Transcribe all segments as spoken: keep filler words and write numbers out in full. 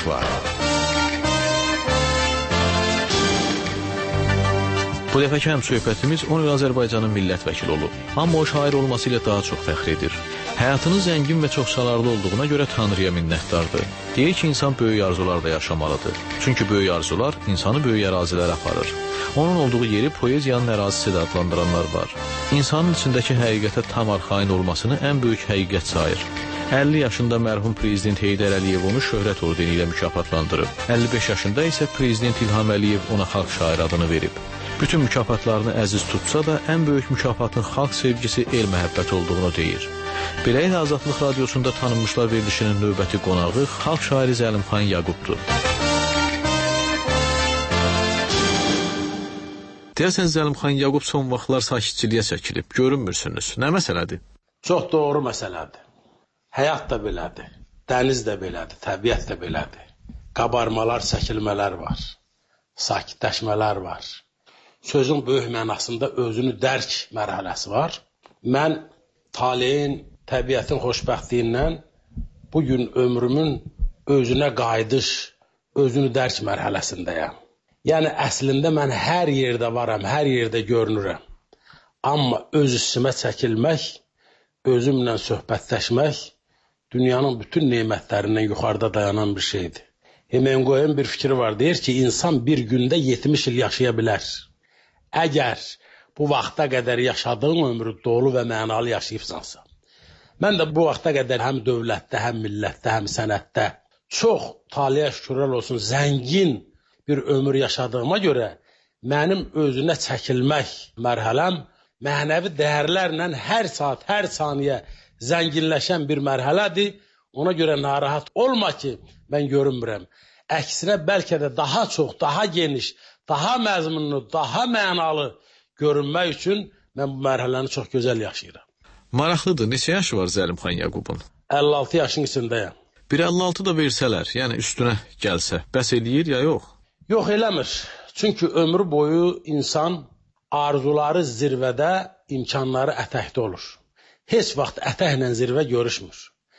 var. Bu dəfəki həm söhbətimiz on il Azərbaycanın millət vəkili olub. Amma o şair olması ilə daha çox fəxr edir. Həyatının zəngin və çoxsalarlı olduğuna görə Tanrıya minnətdardır. Deyir ki, insan böyük arzularda yaşamalıdır. Çünki böyük arzular insanı böyük ərazilərə aparır. Onun olduğu yeri poeziyanın ərazisi də adlandıranlar var. İnsanın içindəki həqiqətə tam arxain olmasını ən böyük həqiqət sayır. əlli yaşında mərhum prezident Heydər Əliyev onu şöhrət ordeni ilə mükafatlandırıb. əlli beş yaşında isə prezident İlham Əliyev ona xalq şairi adını verib. Bütün mükafatlarını əziz tutsa da ən böyük mükafatın xalq sevgisi, el məhəbbət olduğunu deyir. Belə ilə Azadlıq Radiosunda tanınmışlar verilişinin növbəti qonağı xalq şairi Zəlimxan Yaqubdur. Deyəsən Zəlimxan Yaqub son vaxtlar sakitçiliyə çəkilib, görünmürsünüz. Nə məsələdir? Çox doğru məsələdir. Həyat da belədir, dəniz də belədir, təbiət də belədir. Qabarmalar, çəkilmələr var, sakitləşmələr var. Sözün böyük mənasında özünü dərk mərhələsi var. Mən taleyin, təbiətin xoşbəxtliyindən bugün ömrümün özünə qayıdış, özünü dərk mərhələsindəyəm. Yəni, əslində mən hər yerdə varam, hər yerdə görünürəm. Amma öz üstümə çəkilmək, özümlə söhbətləşmək dünyanın bütün nemətlərindən yuxarıda dayanan bir şeydir. Hemingway'ın bir fikri var, deyir ki, insan bir gündə yetmiş il yaşaya bilər. Əgər bu vaxta qədər yaşadığın ömrü dolu və mənalı yaşayıbsansa. Mən də bu vaxta qədər həm dövlətdə, həm millətdə, həm sənətdə çox, taliyə şükürlər olsun, zəngin bir ömür yaşadığıma görə mənim özünə çəkilmək mərhələm mənəvi dəyərlərlə hər saat, hər saniyə zənginləşən bir mərhələdir. Ona görə narahat olma ki, mən görünmürəm. Əksinə bəlkə də daha çox, daha geniş, daha məzmunlu, daha mənalı görünmək üçün mən bu mərhələni çox gözəl yaşayıram. Maraqlıdır, neçə yaşı var Zəlimxan Yaqubun? əlli altı yaşın içindəyəm. Bir əlli altı da versələr, yəni üstünə gəlsə, bəs eləyir ya yox? Yox, eləmir. Çünki ömrü boyu insan arzuları zirvədə, imkanları ətəkdə olur. Heç vaxt ətəklə zirvə görüşmür.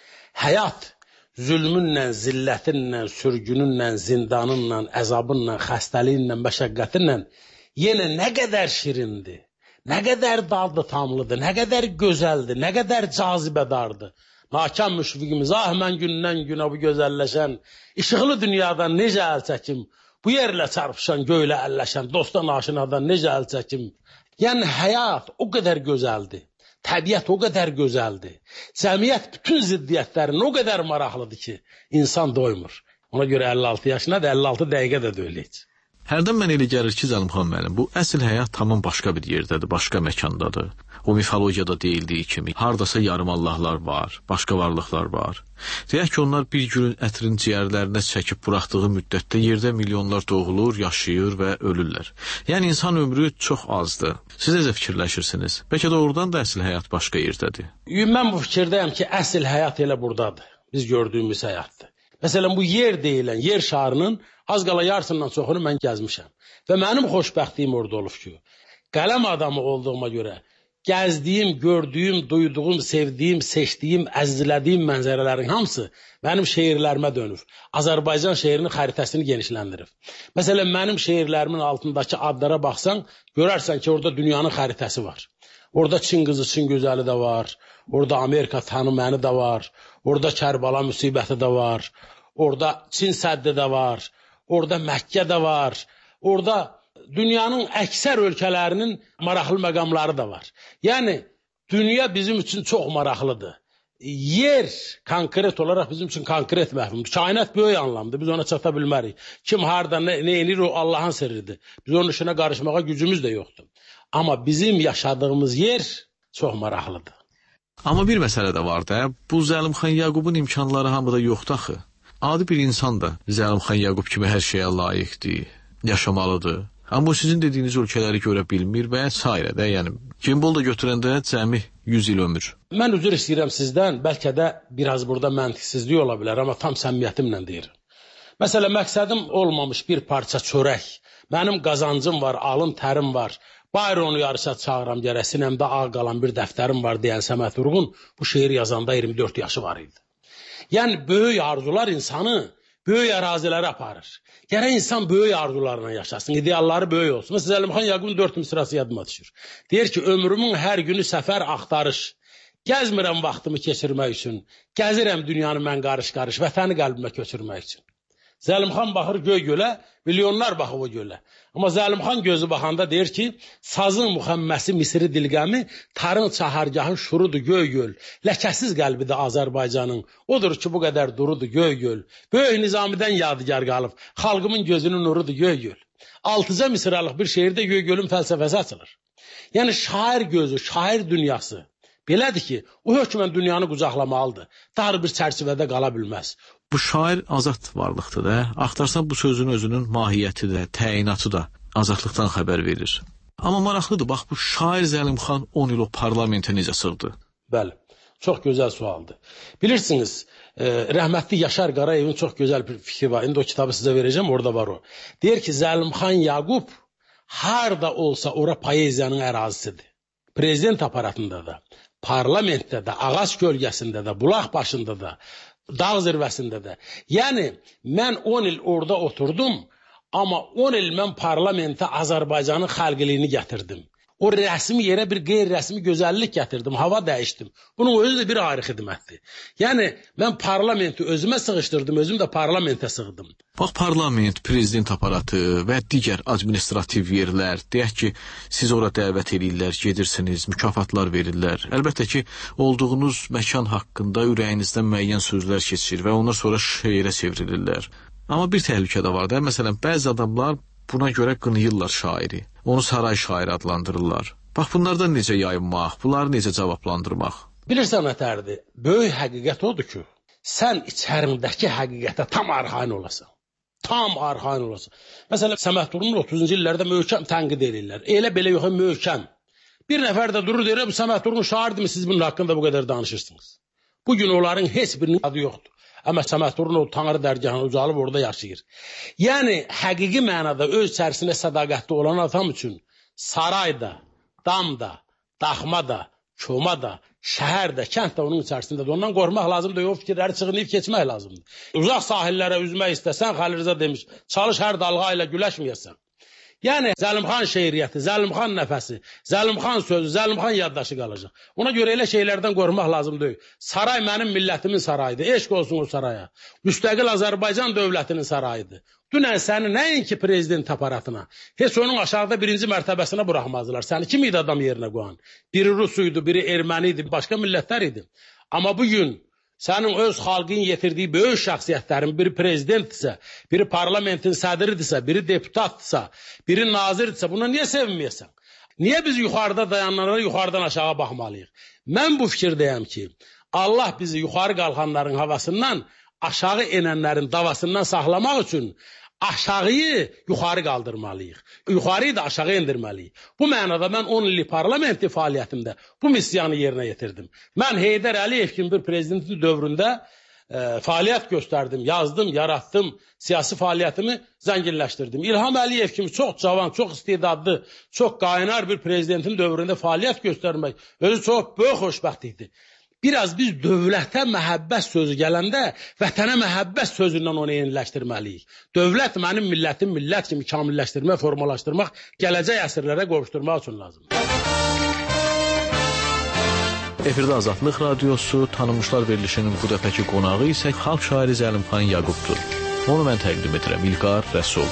Həyat zülmünlə, zillətinlə, sürgününlə, zindanınla, əzabınla, xəstəliyinlə, məşəqqətinlə yenə nə qədər şirindir, nə qədər dadlı tamlıdır, nə qədər gözəldir, nə qədər cazibədardır. Nakan müşfiqimiz, ah mən gündən günə bu gözəlləşən, işıqlı dünyadan necə əl çəkim, bu yerlə çarpışan, göylə əlləşən, dostdan aşinadan necə əl çəkim. Yəni, həyat o qədər gözəldir, təbiət o qədər gözəldir, cəmiyyət bütün ziddiyyətlərin o qədər maraqlıdır ki, insan doymur. Ona görə əlli altı yaşına da əlli altı dəqiqə də döyləyir. Hərdən mən elə gəlir ki, Zəlimxan müəllim, bu əsl həyat tamam başqa bir yerdədir, başqa məkandadır. O mifologiyada deyildiyi kimi, hardasa yarım Allahlar var, başqa varlıqlar var. Deyək ki, onlar bir günün ətrin ciyərlərinə çəkib buraxdığı müddətdə yerdə milyonlar doğulur, yaşayır və ölürlər. Yəni, insan ömrü çox azdır. Siz necə fikirləşirsiniz? Bəlkə də oradan da əsl həyat başqa yerdədir. Mən bu fikirdəyəm ki, əsl həyat elə buradadır, biz gördüyümüz həyatdır. Məsələn, bu yer deyilən, yer şarının az qala yarısından çoxunu mən gəzmişəm. Və mənim xoşbəxtliyim orada olub ki, qələm adamı olduğuma görə gəzdiyim, gördüyüm, duyduğum, sevdiyim, seçdiyim, əzizlədiyim mənzərələrin hamısı mənim şeirlərimə dönür. Azərbaycan şeirinin xəritəsini genişləndirir. Məsələn, mənim şeirlərimin altındakı adlara baxsan, görərsən ki, orada dünyanın xəritəsi var. Orada Çin qızı, Çin gözəli də var. Orada Amerika tanı məni də var. Orada Kərbala müsibəti də var. Orada Çin səddi də var. Orada Məkkə də var. Orada dünyanın əksər ölkələrinin maraqlı məqamları da var. Yəni, dünya bizim üçün çox maraqlıdır. Yer konkret olaraq bizim üçün konkret məhvumdur. Kainat böyük anlamdır, biz ona çata bilmərik. Kim harada nə, nə edir, o Allahın sirridir. Biz onun işinə qarışmağa gücümüz də yoxdur. Amma bizim yaşadığımız yer çox maraqlıdır. Amma bir məsələ də var da, bu Zəlimxan Yaqubun imkanları hamıda yoxdur axı. Adi bir insan da Zəlimxan Yaqub kimi hər şeyə layiqdir, yaşamalıdır. Amma sizin dediyiniz ölkələri görə bilmir və s. də, yəni gimbal da götürəndə cəmi yüz il ömür. Mən üzr istəyirəm sizdən, bəlkə də biraz burada məntiqsizlik ola bilər, amma tam səmimiyyətimlə deyirəm. Məsələn, məqsədim olmamış bir parça çörək, mənim qazancım var, alın tərim var, Bayronu yarışa çağıram gərək, sinəmdə ağ qalan bir dəftərim var deyən Səməd Vurğun bu şeir yazanda iyirmi dörd yaşı var idi. Yəni, böyük arzular insanı böyük ərazilərə aparır. Gərək insan böyük arzularla yaşasın, idealları böyük olsun. Məsələn, Zəlimxan Yaqubun dörd misrası yadıma düşür. Deyir ki, ömrümün hər günü səfər axtarış, gəzmirəm vaxtımı keçirmək üçün, gəzirəm dünyanı mən qarış-qarış, vətəni qəlbimə köçürmək üçün. Zəlimxan baxır göy gölə, milyonlar baxıb o gölə. Amma Zəlimxan gözü baxanda deyir ki, sazın müxəmməsi Misri dilqəmi, tarın çahargahı şurudur göy göl, ləkəsiz qəlbi də Azərbaycanın, odur ki, bu qədər durudur göy göl. Böyük Nizamidən yadigar qalıb, xalqımın gözünün nurudur göy göl. Altıca misralıq bir şeirdə göy gölün fəlsəfəsi açılır. Yəni şair gözü, şair dünyası belədir ki, o hökmən dünyanı qucaqlamalıdır. Dar bir çərçivədə qala bilməz. Bu şair azad varlıqdır da. Axtarsan bu sözün özünün mahiyyəti də, təyinatı da azadlıqdan xəbər verir. Amma maraqlıdır, bax bu şair Zəlimxan on il o parlamentə necə sığdı? Bəli, çox gözəl sualdır. Bilirsiniz, e, rəhmətli Yaşar Qarayevin çox gözəl bir fikri var. İndi o kitabı sizə verəcəm, orada var o. Deyir ki, Zəlimxan Yaqub harda olsa ora poeziyanın ərazisidir. Prezident aparatında da, parlamentdə də, ağac gölgəsində də, bulaq başında da, dağ zirvəsində də. Yəni, mən on il orada oturdum, amma on il mən parlamentə Azərbaycanın xalqiliyini gətirdim. O rəsmi yerə bir qeyri-rəsmi gözəllik gətirdim, hava dəyişdim. Bunun özü də bir ayrı xidmətdir. Yəni, mən parlamenti özümə sığışdırdım, özüm də parlamentə sığdım. Bax, parlament, prezident aparatı və digər administrativ yerlər, deyək ki, siz ora dəvət edirlər, gedirsiniz, mükafatlar verirlər. Əlbəttə ki, olduğunuz məkan haqqında ürəyinizdən müəyyən sözlər keçir və onlar sonra şeirə çevrilirlər. Amma bir təhlükə də var da, məsələn, bəzi adamlar buna görə qınayırlar şairi. Onu saray şairi adlandırırlar. Bax, bunlardan necə yayınmaq, bunları necə cavablandırmaq? Bilirsən nətərdir? Böyük həqiqət odur ki, sən içərindəki həqiqətə tam arxain olasan. Tam arxain olasan. Məsələn, Səməd Turunun otuzuncu illərdə möhkəm tənqid edirlər. Elə belə yox, möhkəm. Bir nəfər də durur deyir, bu Səməd Turun şairdir mi, siz bunun haqqında bu qədər danışırsınız? Bugün onların heç birinin adı yoxdur. Amma Səməd Turun o Tanrı dərgahına ucalıb orada yaşayır. Yəni, həqiqi mənada öz içərisində sədaqətli olan adam üçün saray da, dam da, daxma da, koma da, şəhər də, kənd də onun içərisindədir. Ondan qorxmaq lazımdır, o fikirləri çığınıyıb keçmək lazımdır. Uzaq sahillərə üzmək istəsən, Xəlil Rza demiş, çalış hər dalğa ilə güləşməyəsən. Yəni, Zəlimxan şeiriyyəti, Zəlimxan nəfəsi, Zəlimxan sözü, Zəlimxan yaddaşı qalacaq. Ona görə elə şeylərdən qorxmaq lazım deyil. Saray mənim millətimin sarayıdır, eşq olsun o saraya. Müstəqil Azərbaycan dövlətinin sarayıdır. Dünən səni nəinki prezident aparatına, heç onun aşağıda birinci mərtəbəsinə buraxmazdılar. Səni kim idi adam yerinə qoyan? Biri Rus idi, biri erməni idi, başqa millətlər idi. Amma bugün sənin öz xalqın yetirdiyi böyük şəxsiyyətlərin biri prezidentdirsə, biri parlamentin sədridirsə, biri deputatdırsa, biri nazirdirsə, buna niyə sevinməyəsən? Niyə biz yuxarıda dayananlara yuxarıdan aşağı baxmalıyıq? Mən bu fikirdəyəm ki, Allah bizi yuxarı qalxanların havasından, aşağı enənlərin davasından saxlamaq üçün aşağıyı yuxarı qaldırmalıyıq. Yuxarıyı da aşağı endirməliyik. Bu mənada mən on illik parlamenti fəaliyyətimdə bu missiyanı yerinə yetirdim. Mən Heydər Əliyev kimi bir prezidentin dövründə e, fəaliyyət göstərdim, yazdım, yaratdım, siyasi fəaliyyətimi zənginləşdirdim. İlham Əliyev kimi çox cavan, çox istedadlı, çox qaynar bir prezidentin dövründə fəaliyyət göstərmək özü çox böyük xoşbəxtlikdir. Biraz biz dövlətə məhəbbət sözü gələndə vətənə məhəbbət sözündən onu yeniləşdirməliyik. Dövlət mənim millətim millət kimi kamilləşdirmək, formalaşdırmaq, gələcək əsrlərə qovuşturmaq üçün lazımdır. Efirdə Azadlıq Radiosu, tanınmışlar verilişinin bu dəfəki qonağı isə xalq şairi Zəlimxan Yaqubdur. Onu mən təqdim edirəm, İlqar Rəsul.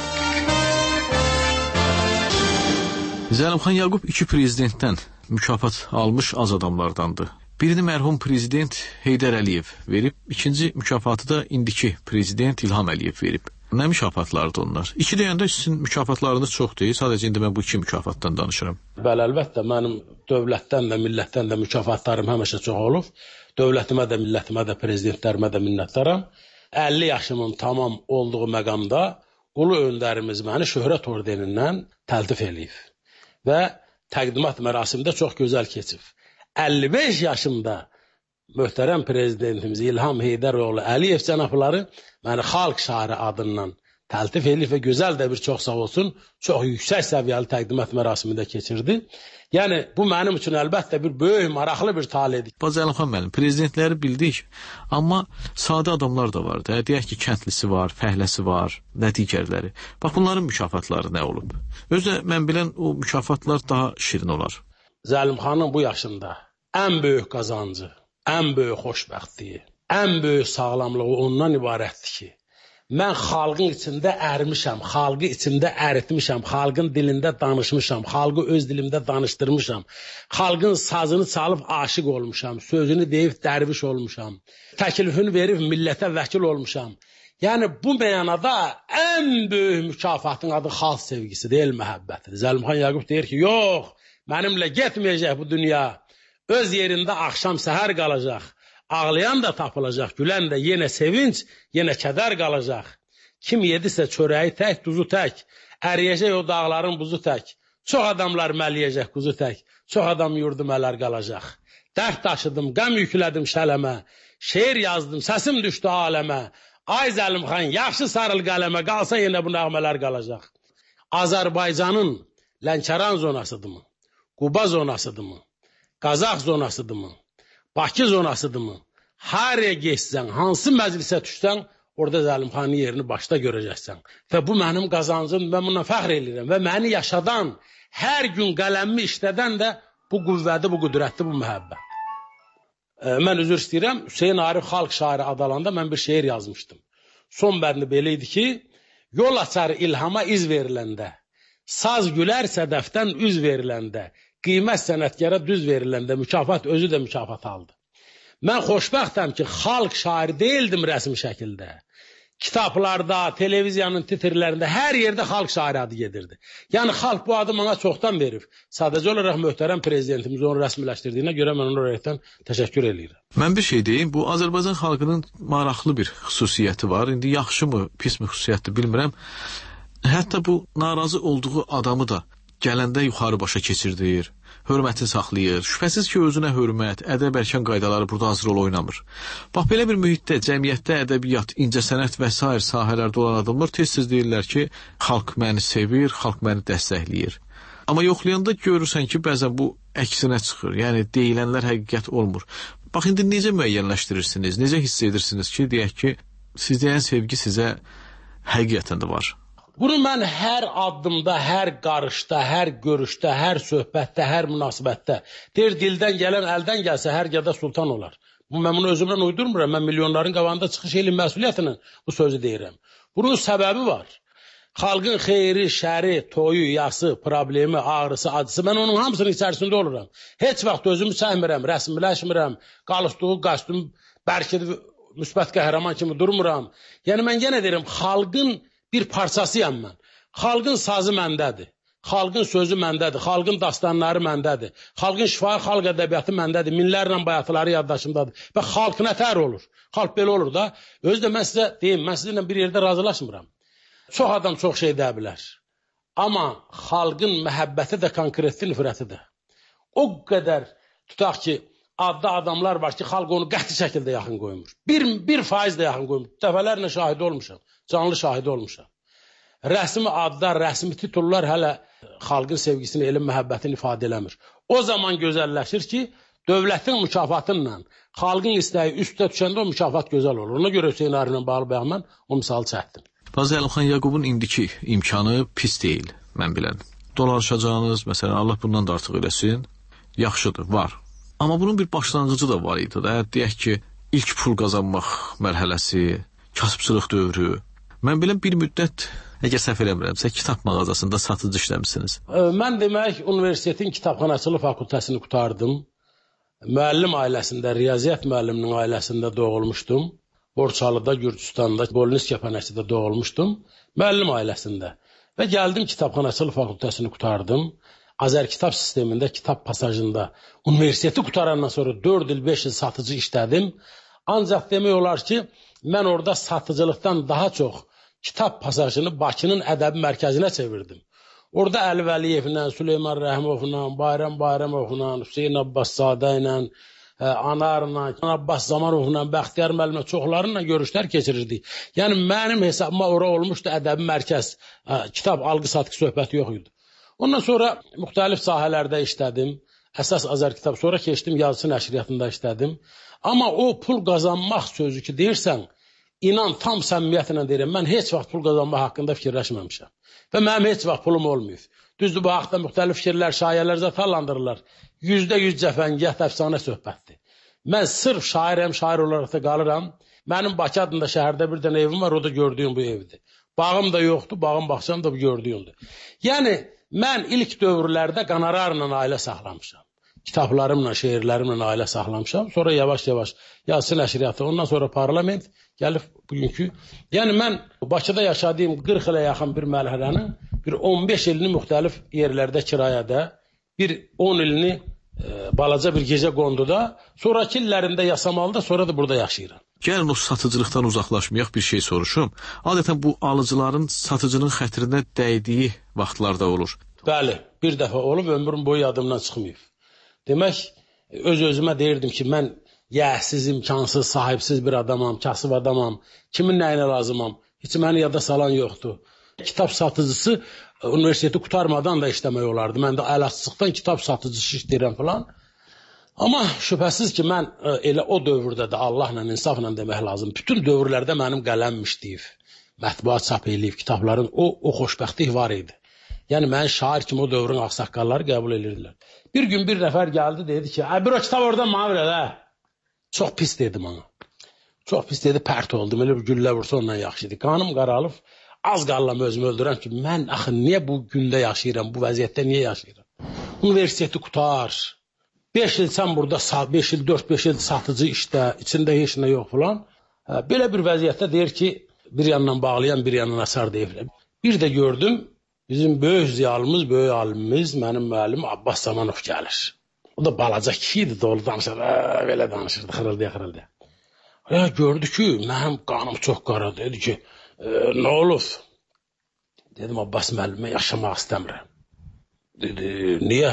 Zəlimxan Yaqub iki prezidentdən mükafat almış az adamlardandır. Birini mərhum prezident Heydər Əliyev verib, ikinci mükafatı da indiki prezident İlham Əliyev verib. Nə mükafatlardır onlar? İki deyəndə sizin mükafatlarınız çox deyil, sadəcə indi mən bu iki mükafatdan danışıram. Bəli, əlbəttə, mənim dövlətdən də, millətdən də mükafatlarım həmişə çox olub. Dövlətimə də, millətimə də, prezidentlərimə də minnətdaram. əlli yaşımın tamam olduğu məqamda ulu öndərimiz məni şöhrət ordenindən təltif eləyib. Və təqdimat mərasimdə çox gözəl keçib. əlli beş yaşımda möhtərəm prezidentimiz İlham Heydəroğlu Əliyev cənabları məni xalq şairi adından təltif elif və gözəl də bir çox sağ olsun, çox yüksək səviyyəli təqdimat mərasimində keçirdi. Yəni, bu mənim üçün əlbəttə bir böyük, maraqlı bir talidir. Bazı Əlimxan müəllim, prezidentləri bildik, amma sadə adamlar da var da. Deyək ki, kəndlisi var, fəhləsi var, nə digərləri. Bax, bunların mükafatları nə olub? Özü mən bilən o mükafatlar daha şirin olar. Zəlimxanın bu yaşında ən böyük qazancı, ən böyük xoşbəxtliyi, ən böyük sağlamlığı ondan ibarətdir ki, mən xalqın içində ərmişəm, xalqı içində əritmişəm, xalqın dilində danışmışam, xalqı öz dilimdə danışdırmışam, xalqın sazını çalıb aşiq olmuşam, sözünü deyib dərviş olmuşam, təklifini verib millətə vəkil olmuşam. Yəni, bu mənada ən böyük mükafatın adı xalq sevgisi deyil, məhəbbətidir. Zəlimxan Yaqub deyir ki, yox, mənimlə getməyəcək bu dünya, öz yerində axşam səhər qalacaq. Ağlayan da tapılacaq, gülən də yenə sevinç, yenə kədər qalacaq. Kim yedisə çörəyi tək, duzu tək, əriyəcək o dağların buzu tək. Çox adamlar məliyəcək quzu tək, çox adam yurdu mələr qalacaq. Dərd daşıdım, qəm yüklədim şələmə, şeir yazdım, səsim düşdü aləmə. Ay Zəlimxan, yaxşı sarıl qələmə, qalsa yenə bu nəğmələr qalacaq. Azərbaycanın Lənkəran zonasıdırmı? Quba zonasıdırmı? Qazaq zonasıdırmı? Bakı zonasıdırmı? Haraya geçsən, hansı məclisə düşsən, orada Zəlimxanın yerini başda görəcəksən. Və bu mənim qazancım, mən bununla fəxr edirəm. Və məni yaşadan, hər gün qələmimi işlədən də bu qüvvədir, bu qüdrətdir, bu məhəbbət. E, mən üzr istəyirəm, Hüseyin Arif xalq şairi adalanda mən bir şeir yazmışdım. Son bədni belə idi ki, yol açar ilhama iz veriləndə, saz gülər sədəfdən üz veriləndə, qiymət sənətkara düz veriləndə mükafat özü də mükafat aldı. Mən xoşbəxtəm ki, xalq şairi deyildim rəsmi şəkildə. Kitablarda, televiziyanın titrlərində hər yerdə xalq şairi adı gedirdi. Yəni, xalq bu adı mənə çoxdan verir. Sadəcə olaraq möhtərəm prezidentimiz onu rəsmiləşdirdiyinə görə mən ona rəyətdən təşəkkür edirəm. Mən bir şey deyim, bu Azərbaycan xalqının maraqlı bir xüsusiyyəti var. İndi yaxşı mı, pis mi xüsusiyyətdir bilmirəm. Hətta bu narazı olduğu adamı da gələndə yuxarı başa keçirdir, hörmətini saxlayır. Şübhəsiz ki, özünə hörmət, ədəb-ərkan qaydaları burada az rol oynamır. Bax, belə bir mühitdə, cəmiyyətdə ədəbiyyat, incəsənət və s. sahələrdə olan adamlar tez-tez deyirlər ki, xalq məni sevir, xalq məni dəstəkləyir. Amma yoxlayanda görürsən ki, bəzən bu əksinə çıxır. Yəni, deyilənlər həqiqət olmur. Bax, indi necə müəyyənləşdirirsiniz, necə hiss edirsiniz ki, deyək ki, siz deyən sevgi sizə həqiqətən də var? Bunu mən hər addımda, hər qarışda, hər görüşdə, hər söhbətdə, hər münasibətdə, deyir, dildən gələn əldən gəlsə, hər gədə sultan olar. Bu, mən bunu özümdən uydurmuram, mən milyonların qavanda çıxış elin məsuliyyətinin bu sözü deyirəm. Bunun səbəbi var. Xalqın xeyri, şəri, toyu, yası, problemi, ağrısı, acısı, mən onun hamısının içərisində oluram. Heç vaxt özümü səhmirəm, rəsmiləşmirəm, qalıqdığı qastumu bərkidib, müsbət qəhrəman kimi durmuram. Yəni, mən yenə deyirəm, xalqın bir parçasıyam mən. Xalqın sazı məndədir. Xalqın sözü məndədir. Xalqın dastanları məndədir. Xalqın şifahi xalq ədəbiyyatı məndədir. Minlərlə bayatları yaddaşımdadır. Və xalq nətər olur? Xalq belə olur da. Özü də mən sizə deyim, mən sizinlə bir yerdə razılaşmıram. Çox adam çox şey deyə bilər. Amma xalqın məhəbbəti də konkretli nifrəti də. O qədər tutaq ki, adda adamlar var ki, xalq onu qəti şəkildə yaxın qoymur. Bir, bir faiz də yaxın qoymur. Dəfələrlə şahidi olmuşam. Canlı şahidi olmuşam. Rəsmi adlar, rəsmi titullar hələ xalqın sevgisini, elm məhəbbətini ifadə eləmir. O zaman gözəlləşir ki, dövlətin mükafatınla xalqın istəyi üstə düşəndə o mükafat gözəl olur. Ona görə Hüseyin Ariflə bağlı bəyan mən o misalı çəkdim. Bazı Əlimxan Yaqubun indiki imkanı pis deyil, mən bilən. Dolaşacağınız, məsələn, Allah bundan da artıq eləsin, yaxşıdır, var. Amma bunun bir başlanğıcı da var idi da. Deyək ki, ilk pul qazanmaq mərhələsi, kasıbçılıq dövrü. Mən bilən bir müddət, əgər səhv eləmirəmsə, kitab mağazasında satıcı işləmişsiniz. Mən demək, universitetin kitabxanaçılıq fakültəsini qutardım. Müəllim ailəsində, riyaziyyat müəlliminin ailəsində doğulmuşdum. Borçalıda, Gürcüstanda, Bolnis kəpənəsində doğulmuşdum. Müəllim ailəsində. Və gəldim, kitabxanaçılıq fakültəsini qutardım. Azərkitab sistemində, kitab pasajında universiteti qutarandan sonra dörd il, beş il satıcı işlədim. Ancaq demək olar ki, mən orada satıcılıqdan daha çox kitab pasajını Bakının ədəbi mərkəzinə çevirdim. Orada Əli Vəliyevlə, Süleyman Rəhmovla, Bayram Bayramovla, Hüseyin Abbaszadə ilə, Anarla, Abbas Zamanovla, Bəxtiyar müəllimlə çoxlarıyla görüşlər keçirirdik. Yəni mənim hesabıma ora olmuşdu ədəbi mərkəz, kitab alqı-satqı söhbəti yox idi. Ondan sonra müxtəlif sahələrdə işlədim. Əsas Azər kitab, sonra keçdim yazısı nəşriyyatında işlədim. Amma o pul qazanmaq sözü ki deyirsən, inan tam səmimiyyətlə deyirəm, mən heç vaxt pul qazanmaq haqqında fikirləşməmişəm. Və mənim heç vaxt pulum olmayıb. Düzdür, bu haqda müxtəlif fikirlər, şayələr zətallandırırlar. Yüzdə yüz cəfəngiyyət, əfsanə söhbətdir. Mən sırf şairəm, şair olaraq da qalıram. Mənim Bakı adında şəhərdə bir dənə evim var, o da gördüyüm bu evdir. Bağım da yoxdur, bağım baxsam da bu gördüyümdür. Yəni, mən ilk dövrlərdə qanararla ailə saxlamışam. Kitablarımla, şeirlərimlə ailə saxlamışam. Sonra yavaş-yavaş yazısı nəşriyyatı, ondan sonra parlament gəlib bugünkü. Yəni, mən Bakıda yaşadığım qırx ilə yaxın bir mərhələnin bir on beş ilini müxtəlif yerlərdə kirayədə, bir on ilini e, balaca bir gecə qonduda, sonraki illərində Yasamalda, sonra da burada yaşayıram. Gəlin o satıcılıqdan uzaqlaşmayaq, bir şey soruşum. Adətən bu alıcıların satıcının xətrinə dəydiyi vaxtlarda olur. Bəli, bir dəfə olub, ömrüm boyu yadımdan çıxmayıb. Demək, öz-özümə deyirdim ki, mən yəhsiz, imkansız, sahibsiz bir adamam, kasıb adamam, kimin nəyinə lazımam, heç məni yada salan yoxdur. Kitab satıcısı universiteti qutarmadan da işləmək olardı. Mən də əl açıqdan kitab satıcısı işləyirəm falan. Amma şübhəsiz ki, mən elə o dövrdə də Allahla, insafla demək lazım. Bütün dövrlərdə mənim qələm işləyib, mətbuat çap eləyib, kitabların o, o xoşbəxtlik var idi. Yəni, mən şair kimi o dövrün ağsaqqalları qəbul edirdilər. Bir gün bir nəfər gəldi, dedi ki, bir o kitab oradan mənə verəl, hə? Çox pis dedim ona. Çox pis dedi, pərt oldum. Elə bir güllə vursa ondan yaxşıydı. Qanım qaralıb, az qallam özümü öldürəm ki, mən axı niyə bu gündə yaşayıram, bu vəziyyətdə niyə yaşayıram? Universiteti qutar, beş il sən burada, beş il, dörd beş il satıcı işdə, içində heç nə yox falan. Belə bir vəziyyətdə deyir ki, bir yandan bağlayan, bir yandan əsar deyirlər. Bir də gördüm, bizim böyük ziyalımız, böyük alimimiz, mənim müəllim Abbas Zamanov gəlir. O da balaca kişiydi, dolu danışır, belə danışırdı, xırıldıya xırıldıya. Ya gördü ki, mənim qanım çox qara, dedi ki, e, nə olub? Dedim, Abbas müəllimə yaşamaq istəmirəm. Dedi, niyə?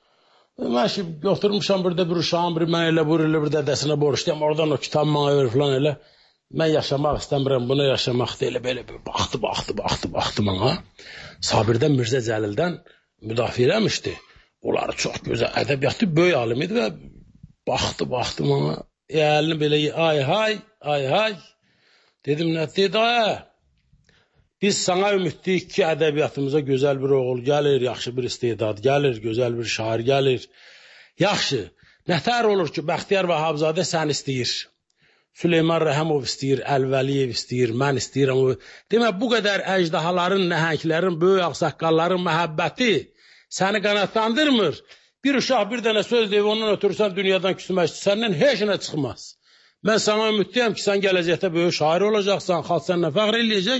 Mən şimdi oturmuşam burada bir uşağım, bir mən elə buyur, elə bir dədəsinə borçluyam, oradan o kitab mənə verir falan elə. Mən yaşamaq istəmirəm, bunu yaşamaq deyil, belə bir baxdı, baxdı, baxdı, baxdı mənə. Sabirdən Mirzə Cəlildən müdafiə eləmişdi. Onları çox gözəl, ədəbiyyatı böyük alim idi və baxdı, baxdı mənə. Əlini belə, ay hay, ay hay. Dedim, nə dedi, ay. Biz sana ümidliyik ki, ədəbiyyatımıza gözəl bir oğul gəlir, yaxşı bir istedad gəlir, gözəl bir şair gəlir. Yaxşı, nətər olur ki, Bəxtiyar Vahabzadə sən istəyir. Süleyman Rəhəmov istəyir, Əlvəliyev istəyir, mən istəyirəm. Demək, bu qədər əcdahaların, nəhənglərin, böyük ağsaqqalların məhəbbəti səni qanatlandırmır. Bir uşaq bir dənə söz deyib, ondan ötürürsən dünyadan küsmək, səndən heç nə çıxmaz. Mən sana ümidliyəm ki, sən gələcəkdə böyük şair olacaqsan, xalq səndən fəxr eləyəcək.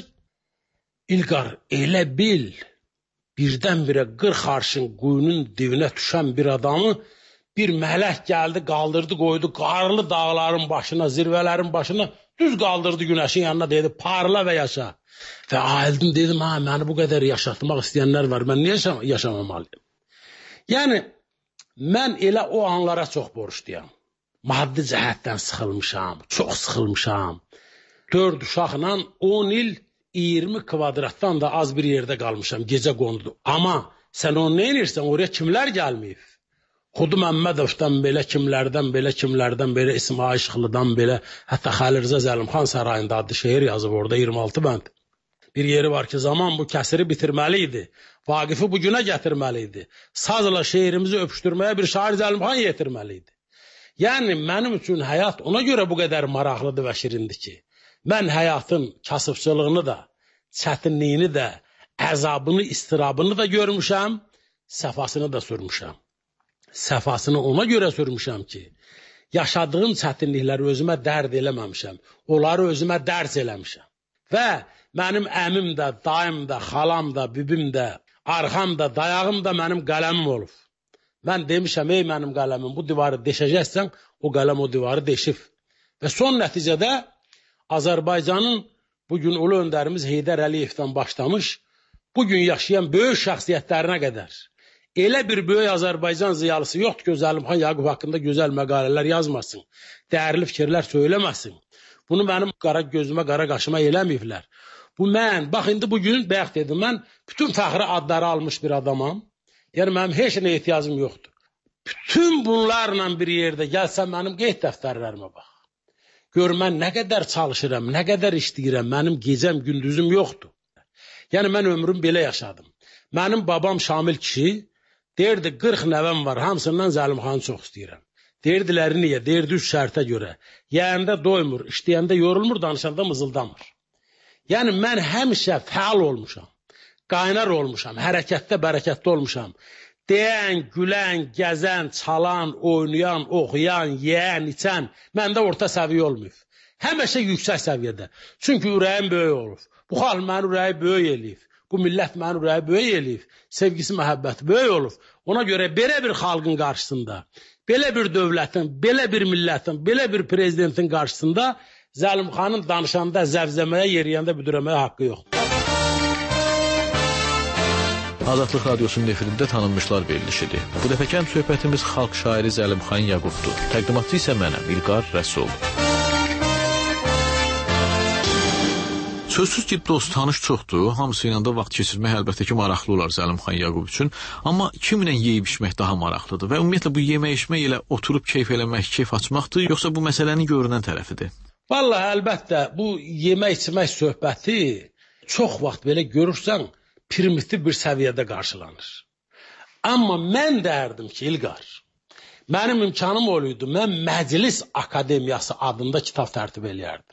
İlqar, elə bil, birdən-birə qırx arşın quyunun dibinə düşən bir adamı bir mələk gəldi, qaldırdı, qoydu qarlı dağların başına, zirvələrin başına, düz qaldırdı günəşin yanına, dedi, parla və yaşa. Və ayıldım, dedim, ha, məni bu qədər yaşatmaq istəyənlər var, mən niyə yaşamamalıyım? Yəni, mən elə o anlara çox borçluyam. Maddi cəhətdən sıxılmışam, çox sıxılmışam. Dörd uşaqla on il, iyirmi kvadratdan da az bir yerdə qalmışam, gecə qondu. Amma sən onu nə edirsən, oraya kimlər gəlməyib? Xudu Məmmədovdan belə, kimlərdən belə, kimlərdən belə, İsmail Şıxlıdan belə, hətta Xəlil Rza Zəlimxan sarayında adlı şeir yazıb orada iyirmi altı bənd. Bir yeri var ki, zaman bu kəsiri bitirməli idi. Vaqifi bu günə gətirməli idi. Sazla şeirimizi öpüşdürməyə bir şair Zəlimxan yetirməli idi. Yəni, mənim üçün həyat ona görə bu qədər maraqlıdır və şirindir ki, mən həyatın kasıbçılığını da, çətinliyini də, əzabını, istirabını da görmüşəm, səfasını da sürmüşəm. Səfasını ona görə sürmüşəm ki, yaşadığım çətinlikləri özümə dərd eləməmişəm, onları özümə dərs eləmişəm. Və mənim əmim də, dayım da, xalam da, bibim də, arxam da, dayağım da mənim qələmim olub. Mən demişəm, ey mənim qələmim, bu divarı deşəcəksən, o qələm o divarı deşib. Və son nəticədə Azərbaycanın bugün ulu öndərimiz Heydər Əliyevdən başlamış, bugün yaşayan böyük şəxsiyyətlərinə qədər Elə bir böyük Azərbaycan ziyalısı yoxdur ki, Zəlimxan Yaqub haqqında gözəl məqalələr yazmasın, dəyərli fikirlər söyləməsin. Bunu mənim qara gözümə, qara qaşıma eləməyiblər. Bu mən, bax indi bugün bayaq dedim, mən bütün fəxri adları almış bir adamam. Yəni mənim heç nə ehtiyacım yoxdur. Bütün bunlarla bir yerdə gəlsəm mənim qeyd dəftərlərimə bax. Gör mən nə qədər çalışıram, nə qədər işləyirəm, mənim gecəm, gündüzüm yoxdur. Yəni mən ömrüm belə yaşadım. Mənim babam Şamil kişi deyirdi qırx nəvəm var, hamısından Zəlimxanı çox istəyirəm. Deyirdilər niyə? Deyirdi üç şərtə görə. Yəyəndə doymur, işləyəndə yorulmur, danışanda mızıldamır. Yəni mən həmişə fəal olmuşam, qaynar olmuşam, hərəkətdə, bərəkətdə olmuşam. Deyən, gülən, gəzən, çalan, oynayan, oxuyan, yeyən, içən məndə orta səviyyə olmayıb. Həmişə yüksək səviyyədə. Çünki ürəyim böyük olub. Bu xalq mənim ürəyi böyük eləyib. Bu millət mənim ürəyi böyük eləyib. Sevgisi, məhəbbəti böyük olub. Ona görə belə bir xalqın qarşısında, belə bir dövlətin, belə bir millətin, belə bir prezidentin qarşısında Zəlimxanın danışanda, zəvzəməyə, yeriyəndə büdürəməyə haqqı yoxdur. Azadlıq Radiosunun efirində tanınmışlar verilişidir. Bu dəfəki həm söhbətimiz xalq şairi Zəlimxan Yaqubdur. Təqdimatçı isə mənəm, İlqar Rəsul. Sözsüz ki, dost, tanış çoxdur. Hamısı ilə də vaxt keçirmək əlbəttə ki, maraqlı olar Zəlimxan Yaqub üçün. Amma kiminlə yeyib içmək daha maraqlıdır və ümumiyyətlə bu yemək içmək ilə oturub keyf eləmək, keyf açmaqdır, yoxsa bu məsələnin görünən tərəfidir? Vallahi əlbəttə bu yemək içmək söhbəti çox vaxt belə görürsən primitiv bir səviyyədə qarşılanır. Amma mən dərdim ki, İlqar, mənim imkanım oluydu, mən Məclis Akademiyası adında kitab tərtib eləyərdim.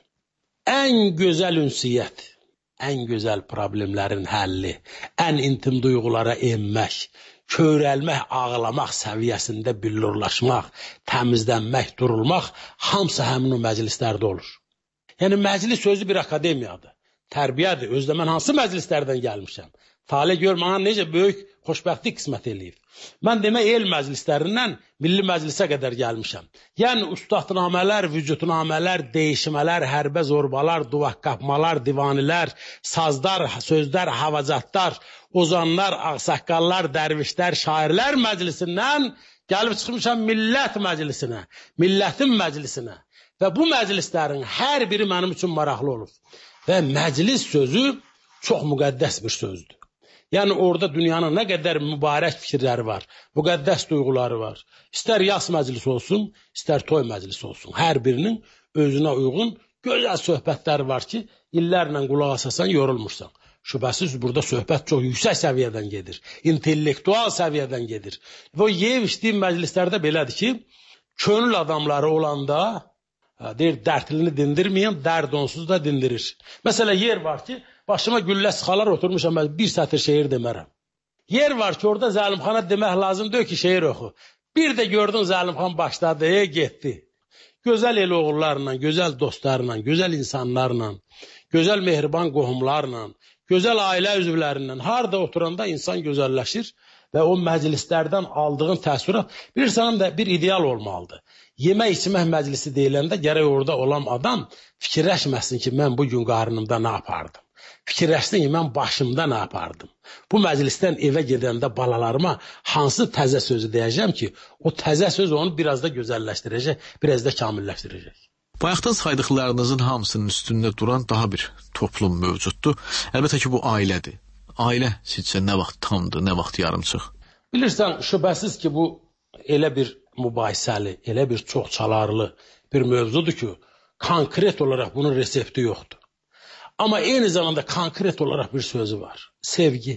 Ən gözəl ünsiyyət, ən gözəl problemlərin həlli, ən intim duyğulara enmək, köyrəlmək, ağlamaq səviyyəsində billurlaşmaq, təmizlənmək, durulmaq, hamısı həmin o məclislərdə olur. Yəni, məclis sözü bir akademiyadır, tərbiyədir. Özdə mən hansı məclislərdən gəlmişəm? Talih gör, mənə necə böyük xoşbəxtlik qismət eləyib. Mən demək, el məclislərindən milli məclisə qədər gəlmişəm. Yəni, ustadnamələr, vücudnamələr, deyişmələr, hərbə zorbalar, duvaq qapmalar, divanilər, sazlar, sözlər, havacatlar, ozanlar, ağsaqqallar, dərvişlər, şairlər məclisindən gəlib çıxmışam millət məclisinə, millətin məclisinə. Və bu məclislərin hər biri mənim üçün maraqlı olub. Və məclis sözü çox müqəddəs bir sözdür. Yəni, orada dünyanın nə qədər mübarək fikirləri var, müqəddəs duyğuları var. İstər yas məclisi olsun, istər toy məclisi olsun. Hər birinin özünə uyğun gözəl söhbətləri var ki, illərlə qulaq asasan, yorulmursan. Şübhəsiz, burada söhbət çox yüksək səviyyədən gedir, intellektual səviyyədən gedir. Və o yeyib içdiyim məclislərdə belədir ki, könül adamları olanda, deyir, dərdlini dindirməyən, dərd onsuz da dindirir. Məsələ, yer var ki, başıma güllə sıxalar oturmuşam, mən bir sətir şeir demərəm. Yer var ki, orada Zəlimxana demək lazımdır ki, şeir oxu. Bir də gördün Zəlimxan başladı, e, getdi. Gözəl el oğullarla, gözəl dostlarla, gözəl insanlarla, gözəl mehriban qohumlarla, gözəl ailə üzvlərindən harada oturanda insan gözəlləşir və o məclislərdən aldığın təəssürat bilirsən də bir ideal olmalıdır. Yemək içmək məclisi deyiləndə gərək orada olan adam fikirləşməsin ki, mən bugün qarnımda nə yapardım. Fikirləşsin ki, mən başımda nə yapardım. Bu məclisdən evə gedəndə balalarıma hansı təzə sözü deyəcəm ki, o təzə söz onu biraz da gözəlləşdirəcək, biraz da kamilləşdirəcək. Bayaqdan saydıqlarınızın hamısının üstündə duran daha bir toplum mövcuddur. Əlbəttə ki, bu ailədir. Ailə sizcə nə vaxt tamdır, nə vaxt yarımçıq? Bilirsən, şübhəsiz ki, bu elə bir mübahisəli, elə bir çox çalarlı bir mövzudur ki, konkret olaraq bunun resepti yoxdur. Amma eyni zamanda konkret olaraq bir sözü var. Sevgi,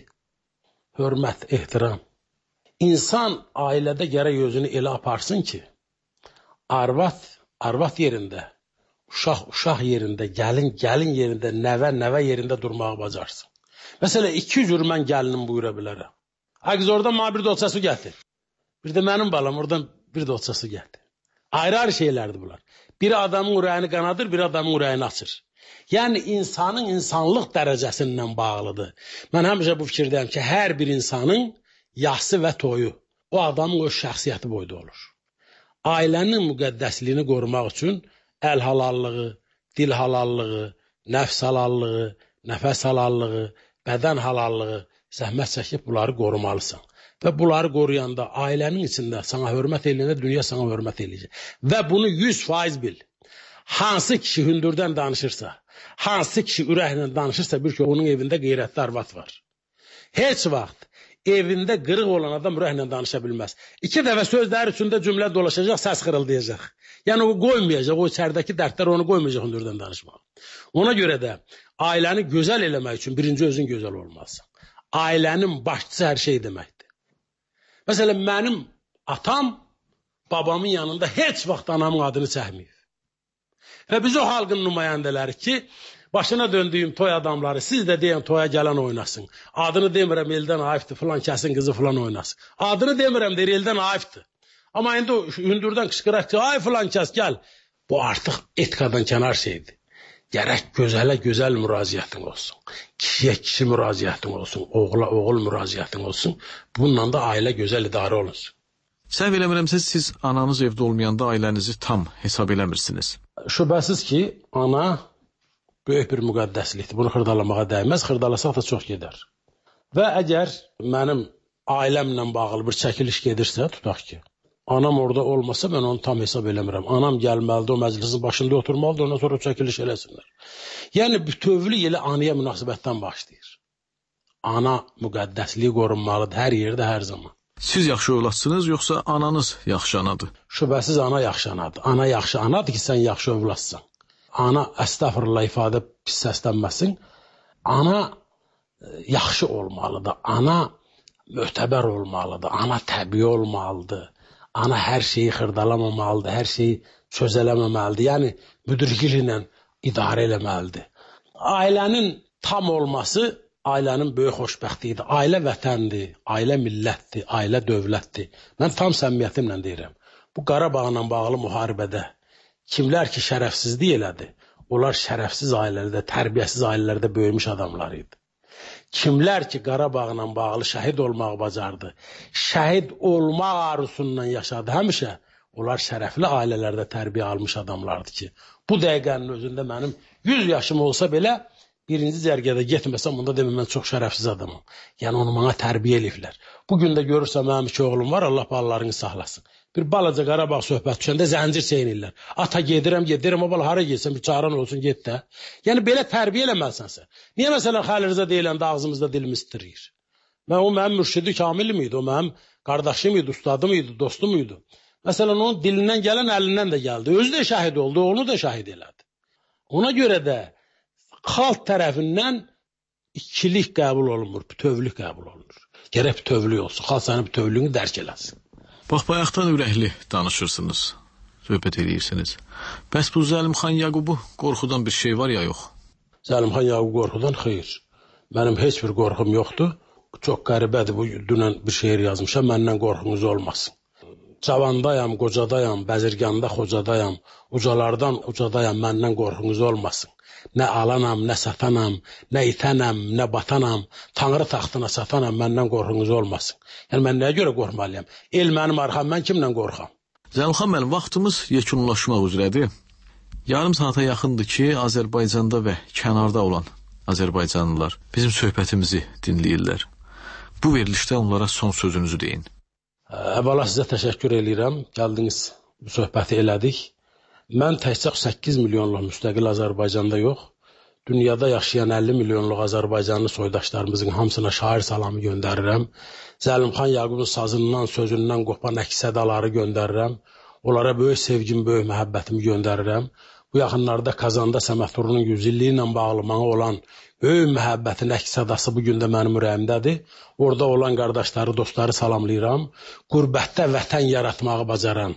hörmət, ehtiram. İnsan ailədə gərək özünü elə aparsın ki, arvad, arvad yerində, uşaq, uşaq yerində, gəlin, gəlin yerində, nəvə, nəvə yerində durmağı bacarsın. Məsələn, iki cür mən gəlinim buyura bilərəm. Əgz oradan mənə bir dotça su gətir. Bir də mənim balam oradan bir dotça su gətir. Ayrı-ayrı şeylərdir bunlar. Biri adamın ürəyini qanadır, biri adamın ürəyini açır. Yəni, insanın insanlıq dərəcəsindən bağlıdır. Mən həmişə bu fikirdəyim ki, hər bir insanın yası və toyu o adamın o şəxsiyyəti boyda olur. Ailənin müqəddəsliyini qorumaq üçün əl halallığı, dil halallığı, nəfs halallığı, nəfəs halallığı, bədən halallığı, zəhmət çəkib bunları qorumalısan. Və bunları qoruyanda, ailənin içində sana hörmət eləyəndə dünya sana hörmət eləyəcək. Və bunu yüz faiz bil. Hansı kişi hündürdən danışırsa, hansı kişi ürəklə danışırsa, bir ki, onun evində qeyrətli arvad var. Heç vaxt evində qırıq olan adam ürəklə danışa bilməz. İki dəfə sözləri üçündə cümlə dolaşacaq, səs xırıldayacaq. Yəni o qoymayacaq, o içəridəki dərdlər onu qoymayacaq hündürdən danışmağa. Ona görə də ailəni gözəl eləmək üçün birinci özün gözəl olmalısın. Ailənin başçısı hər şey deməkdir. Məsələn, mənim atam babamın yanında heç vaxt anamın adını çəkməyib. Və biz o xalqın nümayəndələri ki, başına döndüyüm toy adamları, siz də deyən toya gələn oynasın. Adını demirəm, eldən ayıbdır, filan kəsin qızı filan oynasın. Adını demirəm, deyir, eldən ayıbdır. Amma indi hündürdən qışqıraq ki, ay filan kəs gəl. Bu artıq etikadan kənar şeydir. Gərək gözələ gözəl müraciətin olsun. Kişiyə kişi müraciətin olsun. Oğula oğul müraciətin olsun. Bununla da ailə gözəl idarə olunsun. Səhv eləmirəmsə, siz ananız evdə olmayanda ailənizi tam hesab eləmirsiniz. Şübhəsiz ki, ana böyük bir müqəddəslikdir. Bunu xırdalamağa dəyməz. Xırdalasaq da çox gedər. Və əgər mənim ailəmlə bağlı bir çəkiliş gedirsə, tutaq ki, anam orada olmasa mən onu tam hesab eləmirəm. Anam gəlməlidir, o məclisin başında oturmalıdır, ondan sonra çəkiliş eləsinlər. Yəni, bütövlük elə anaya münasibətdən başlayır. Ana müqəddəsliyi qorunmalıdır hər yerdə, hər zaman. Siz yaxşı övladsınız, yoxsa ananız yaxşı anadır? Şübhəsiz ana yaxşı anadır. Ana yaxşı anadır ki, sən yaxşı övladsan. Ana, əstəğfurullah ifadə pis səslənməsin. Ana yaxşı olmalıdır. Ana mötəbər olmalıdır. Ana təbii olmalıdır. Ana hər şeyi xırdalamamalıdır, hər şeyi çözələməməlidir. Yəni, müdrikliklə idarə eləməlidir. Ailənin tam olması ailənin böyük xoşbəxtliyidir. Ailə vətəndir, ailə millətdir, ailə dövlətdir. Mən tam səmimiyyətimlə deyirəm. Bu Qarabağla bağlı müharibədə kimlər ki şərəfsizlik elədi, onlar şərəfsiz ailələrdə, tərbiyəsiz ailələrdə böyümüş adamlar idi. Kimlər ki Qarabağla bağlı şəhid olmaq bacardı, şəhid olmaq arzusundan yaşadı həmişə, onlar şərəfli ailələrdə tərbiyə almış adamlardır ki, bu dəqiqənin özündə mənim yüz yaşım olsa belə, birinci cərgədə getməsəm, bunda deməm, mən çox şərəfsiz adamım. Yəni, onu bana tərbiyə eləyiblər. Bugün də görürsəm, mənim iki oğlum var, Allah balalarını saxlasın. Bir balaca Qarabağ söhbət düşəndə zəncir çeynirlər. Ata gedirəm, gedirəm, o bala hara getsən, bir çağıran olsun, get də. Yəni, belə tərbiyə eləməlisənsə. Niyə məsələn Xəlilizə deyiləndə ağzımızda dilimiz titriyir? Mən o mənim mürşidi kamil miydi? O mənim qardaşım idi, ustadım idi, dostum idi. Məsələn, onun dilindən gələn əlindən də gəldi. Özü də şəhid oldu, onu da şəhid elədi. Ona görə də xalq tərəfindən ikilik qəbul olunmur, bütövlük qəbul olunur. Gərək bütövlük olsun, xalq sənin bütövlüyünü dərk eləsin. Bax, bayaqdan ürəkli danışırsınız, söhbət edirsiniz. Bəs bu Zəlimxan Yaqubu qorxudan bir şey var ya yox? Zəlimxan Yaqubu qorxudan xeyr. Mənim heç bir qorxum yoxdur. Çox qəribədir, bu dünən bir şeir yazmışam, məndən qorxunuz olmasın. Cavandayam, qocadayam, bəzirganda xocadayam, ucalardan ucadayam, məndən qorxunuz olmasın. Nə alanam, nə satanam, nə itənəm, nə batanam, Tanrı taxtına satanam, məndən qorxunuz olmasın. Yəni, mən nəyə görə qorxmalıyam? El mənim arxam, mən kimlə qorxam? Zəlimxan müəllim, vaxtımız yekunlaşmaq üzrədir. Yarım saata yaxındır ki, Azərbaycanda və kənarda olan Azərbaycanlılar bizim söhbətimizi dinləyirlər. Bu verilişdə onlara son sözünüzü deyin. Əvvəla sizə təşəkkür edirəm. Gəldiniz, bu söhbəti elədik. Mən təkcə səkkiz milyonluq müstəqil Azərbaycanda yox, dünyada yaşayan əlli milyonluq Azərbaycanlı soydaşlarımızın hamısına şair salamı göndərirəm. Zəlimxan Yaqubun sazından, sözündən qopan əks-sədaları göndərirəm. Onlara böyük sevgim, böyük məhəbbətimi göndərirəm. Bu yaxınlarda Kazanda Səməfurunun yüz illiyi ilə bağlı mənə olan böyük məhəbbətin əks-sədası bugün də mənim ürəyimdədir. Orada olan qardaşları, dostları salamlayıram. Qürbətdə vətən yaratmağı bacaran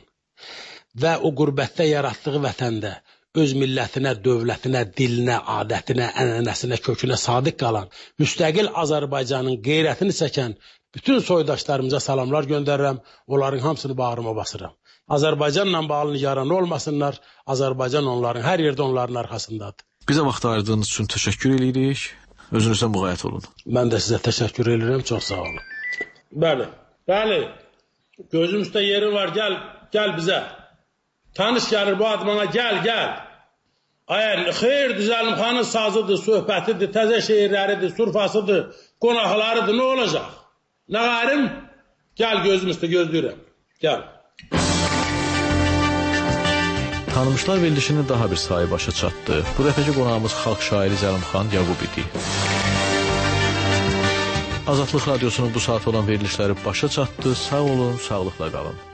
və o qürbətdə yaratdığı vətəndə öz millətinə, dövlətinə, dilinə, adətinə, ənənəsinə, kökünə sadiq qalan, müstəqil Azərbaycanın qeyrətini çəkən bütün soydaşlarımıza salamlar göndərirəm, onların hamısını bağrıma basıram. Azərbaycanla bağlı nigaran olmasınlar, Azərbaycan onların, hər yerdə onların arxasındadır. Bizə vaxt ayırdığınız üçün təşəkkür edirik, özünüzdən müğayət olun. Mən də sizə təşəkkür edirəm, çox sağ olun. Bəli, bəli, gözüm üstə yeri var, gəl, gəl bizə. Tanış gəlir bu admana, gəl, gəl. Ayər, xeyirdir, Zəlimxanın sazıdır, söhbətidir, təzə şeirləridir, surfasıdır, qonaqlarıdır, nə olacaq? Nə qarim? Gəl gözüm üstə gözləyirəm. Gəl. Tanımışlar verilişinin daha bir sayı başa çatdı. Bu dəfəki qonağımız xalq şairi Zəlimxan Yaqub idi. Azadlıq Radiosunun bu saat olan verilişləri başa çatdı. Sağ olun, sağlıqla qalın.